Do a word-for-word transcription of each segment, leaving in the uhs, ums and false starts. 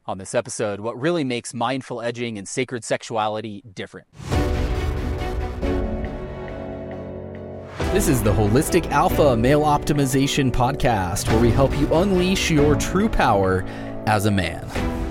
On this episode, what really makes mindful edging and sacred sexuality different. This is the Holistic Alpha Male Optimization Podcast, where we help you unleash your true power as a man.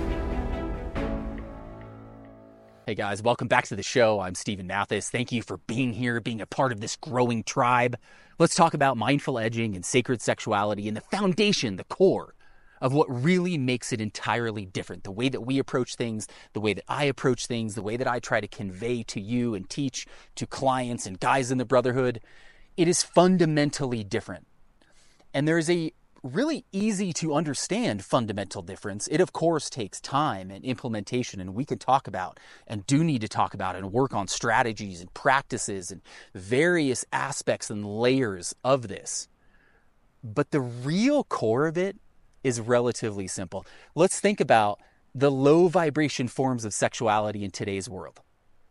Hey guys, welcome back to the show. I'm Stephen Mathis. Thank you for being here, being a part of this growing tribe. Let's talk about mindful edging and sacred sexuality and the foundation, the core of what really makes it entirely different. The way that we approach things, the way that I approach things, the way that I try to convey to you and teach to clients and guys in the brotherhood. It is fundamentally different. And there is a really easy to understand fundamental difference. It, of course, takes time and implementation, and we can talk about and do need to talk about and work on strategies and practices and various aspects and layers of this. But the real core of it is relatively simple. Let's think about the low vibration forms of sexuality in today's world.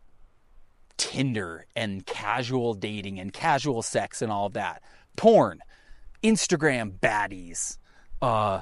Tinder and casual dating and casual sex and all of that. Porn, Instagram baddies, uh,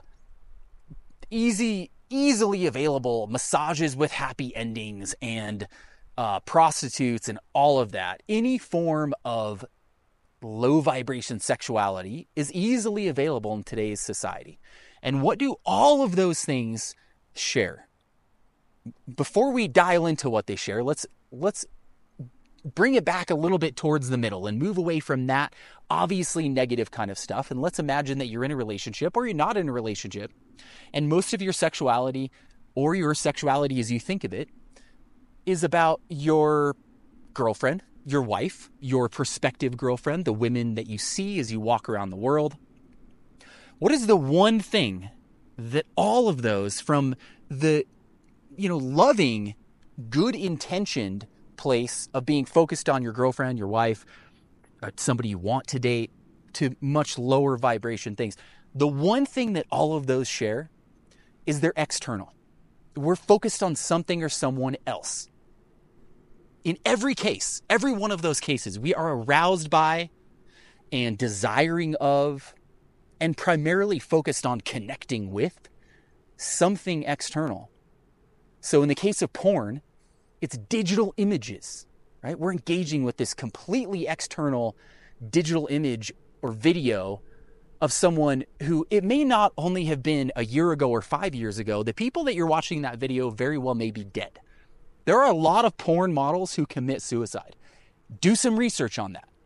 easy, easily available massages with happy endings and uh, prostitutes and all of that. Any form of low vibration sexuality is easily available in today's society. And what do all of those things share? Before we dial into what they share, let's let's bring it back a little bit towards the middle and move away from that obviously negative kind of stuff. And let's imagine that you're in a relationship or you're not in a relationship, and most of your sexuality, or your sexuality as you think of it, is about your girlfriend, your wife, your prospective girlfriend, the women that you see as you walk around the world. What is the one thing that all of those, from the, you know, loving, good intentioned place of being focused on your girlfriend, your wife, uh, somebody you want to date, to much lower vibration things, the one thing that all of those share is they're external. We're focused on something or someone else. In every case, every one of those cases, we are aroused by and desiring of and primarily focused on connecting with something external. So in the case of porn, it's digital images, right? We're engaging with this completely external digital image or video of someone who, it may not only have been a year ago or five years ago. The people that you're watching that video very well may be dead. There are a lot of porn models who commit suicide. Do some research on that.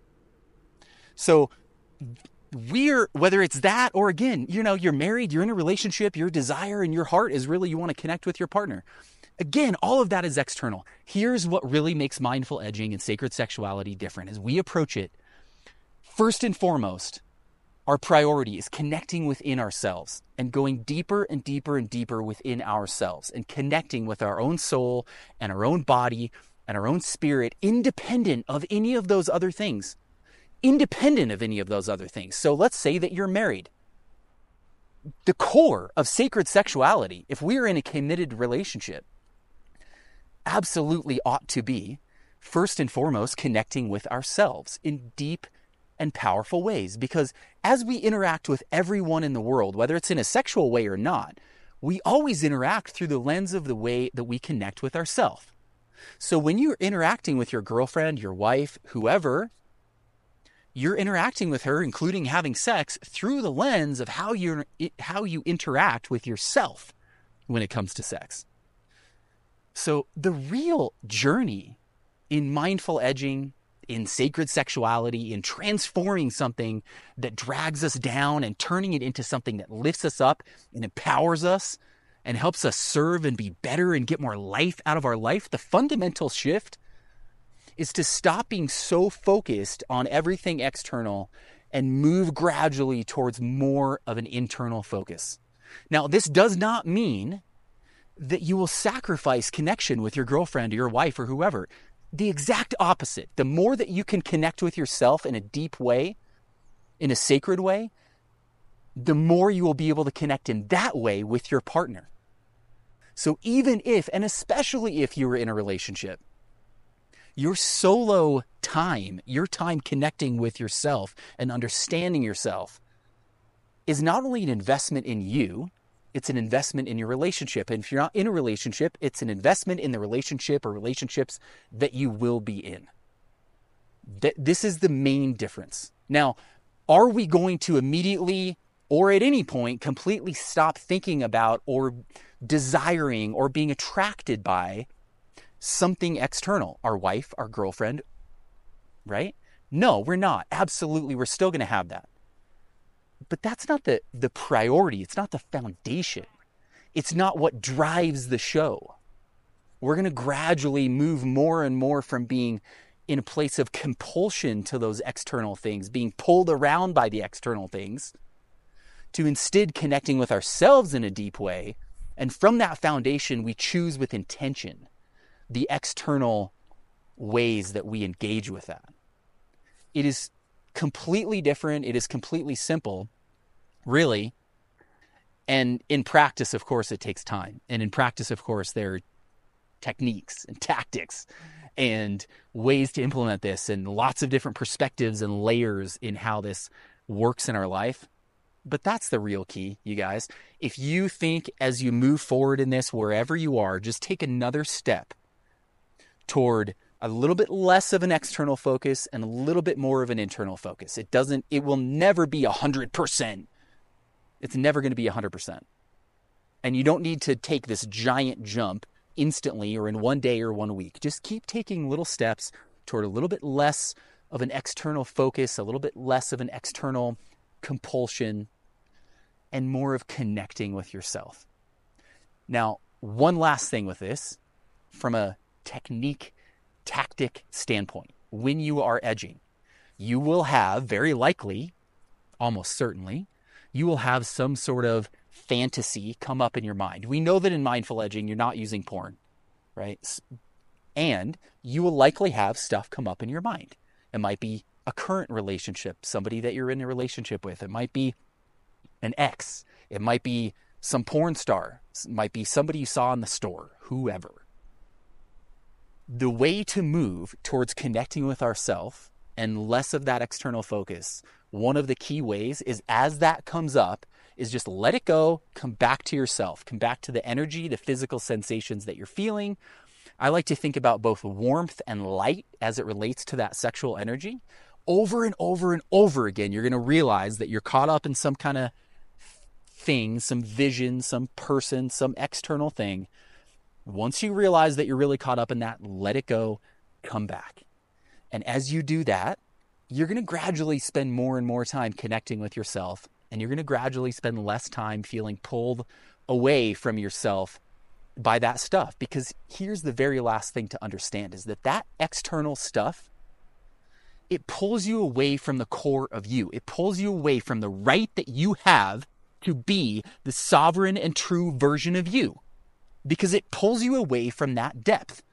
So we're, whether it's that or, again, you know, you're married, you're in a relationship, your desire and your heart is really you want to connect with your partner. Again, all of that is external. Here's what really makes mindful edging and sacred sexuality different. As we approach it, first and foremost, our priority is connecting within ourselves and going deeper and deeper and deeper within ourselves and connecting with our own soul and our own body and our own spirit, independent of any of those other things. Independent of any of those other things. So let's say that you're married. The core of sacred sexuality, if we're in a committed relationship, absolutely ought to be, first and foremost, connecting with ourselves in deep and powerful ways. Because as we interact with everyone in the world, whether it's in a sexual way or not, we always interact through the lens of the way that we connect with ourselves. So when you're interacting with your girlfriend, your wife, whoever, you're interacting with her, including having sex, through the lens of how you how you interact with yourself when it comes to sex. So the real journey in mindful edging, in sacred sexuality, in transforming something that drags us down and turning it into something that lifts us up and empowers us and helps us serve and be better and get more life out of our life, the fundamental shift is to stop being so focused on everything external and move gradually towards more of an internal focus. Now, this does not mean that you will sacrifice connection with your girlfriend or your wife or whoever. The exact opposite. The more that you can connect with yourself in a deep way, in a sacred way, the more you will be able to connect in that way with your partner. So even if, and especially if you were in a relationship, your solo time, your time connecting with yourself and understanding yourself is not only an investment in you, It's an investment in your relationship. And if you're not in a relationship, it's an investment in the relationship or relationships that you will be in. Th- this is the main difference. Now, are we going to immediately or at any point completely stop thinking about or desiring or being attracted by something external? Our wife, our girlfriend, right? No, we're not. Absolutely, we're still going to have that. But that's not the, the priority. It's not the foundation. It's not what drives the show. We're going to gradually move more and more from being in a place of compulsion to those external things, being pulled around by the external things, to instead connecting with ourselves in a deep way. And from that foundation, we choose with intention the external ways that we engage with that. It is completely different. It is completely simple, really. And in practice, of course, it takes time. And in practice, of course, there are techniques and tactics and ways to implement this and lots of different perspectives and layers in how this works in our life. But that's the real key, you guys. If you think as you move forward in this, wherever you are, just take another step toward a little bit less of an external focus and a little bit more of an internal focus. It doesn't, it will never be a hundred percent. It's never going to be a hundred percent. And you don't need to take this giant jump instantly or in one day or one week. Just keep taking little steps toward a little bit less of an external focus, a little bit less of an external compulsion, and more of connecting with yourself. Now, one last thing with this, from a technique, tactic standpoint, when you are edging, you will have very likely, almost certainly, you will have some sort of fantasy come up in your mind. We know that in mindful edging, you're not using porn, right? And you will likely have stuff come up in your mind. It might be a current relationship, somebody that you're in a relationship with. It might be an ex. It might be some porn star. It might be somebody you saw in the store, whoever. The way to move towards connecting with ourselves and less of that external focus, one of the key ways is as that comes up, is just let it go, come back to yourself, come back to the energy, the physical sensations that you're feeling. I like to think about both warmth and light as it relates to that sexual energy. Over and over and over again, you're going to realize that you're caught up in some kind of thing, some vision, some person, some external thing. Once you realize that you're really caught up in that, let it go, come back. And as you do that, you're going to gradually spend more and more time connecting with yourself, and you're going to gradually spend less time feeling pulled away from yourself by that stuff. Because here's the very last thing to understand is that that external stuff, it pulls you away from the core of you. It pulls you away from the right that you have to be the sovereign and true version of you, because it pulls you away from that depth.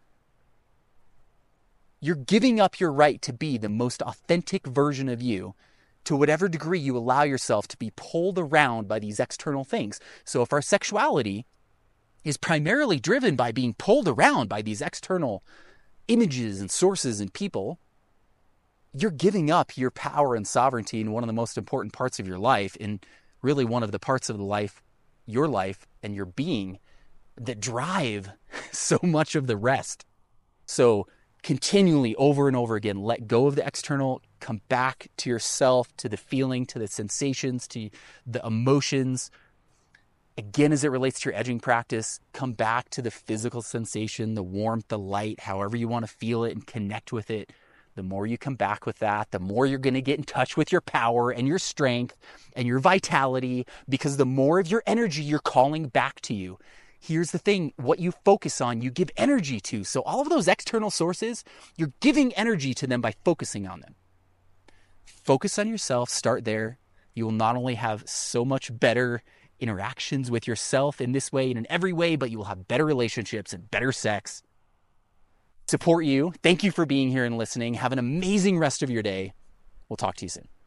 You're giving up your right to be the most authentic version of you to whatever degree you allow yourself to be pulled around by these external things. So if our sexuality is primarily driven by being pulled around by these external images and sources and people, you're giving up your power and sovereignty in one of the most important parts of your life, and really one of the parts of the life, your life and your being, that drive so much of the rest. So continually, over and over again, let go of the external, come back to yourself, to the feeling, to the sensations, to the emotions. Again, as it relates to your edging practice, come back to the physical sensation, the warmth, the light, however you want to feel it and connect with it. The more you come back with that, the more you're going to get in touch with your power and your strength and your vitality, because the more of your energy you're calling back to you. Here's the thing, what you focus on, you give energy to. So all of those external sources, you're giving energy to them by focusing on them. Focus on yourself, start there. You will not only have so much better interactions with yourself in this way and in every way, but you will have better relationships and better sex. Support you. Thank you for being here and listening. Have an amazing rest of your day. We'll talk to you soon.